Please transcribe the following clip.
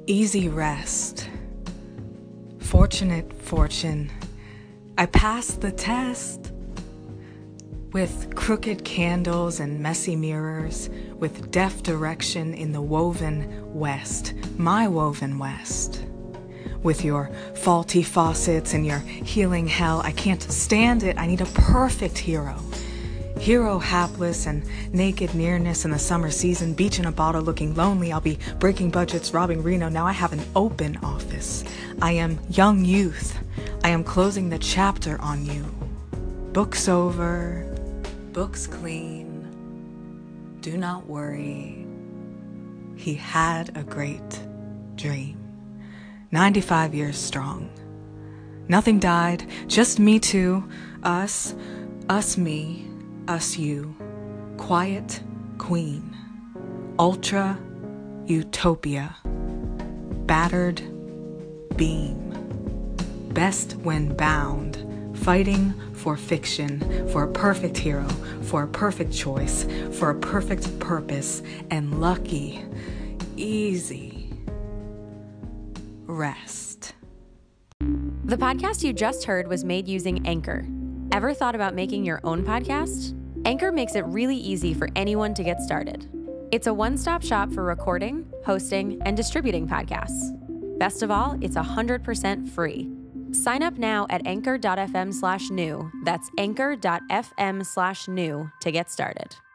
Easy rest. Fortunate fortune. I passed the test. With crooked candles and messy mirrors, with deft direction in the woven west, my woven west. With your faulty faucets and your healing hell, I can't stand it. I need a perfect hero. Hero hapless and naked nearness in the summer season, beach in a bottle looking lonely. I'll be breaking budgets, robbing Reno. Now I have an open office. I am young youth. I am closing the chapter on you. Books over, books clean. Do not worry. He had a great dream. 95 years strong. Nothing died, just me too. Us me. Us you, quiet queen, ultra utopia, battered beam, best when bound, fighting for fiction, for a perfect hero, for a perfect choice, for a perfect purpose, and lucky, easy rest. The podcast you just heard was made using Anchor. Ever thought about making your own podcast? Anchor makes it really easy for anyone to get started. It's a one-stop shop for recording, hosting, and distributing podcasts. Best of all, it's 100% free. Sign up now at anchor.fm/new. That's anchor.fm/new to get started.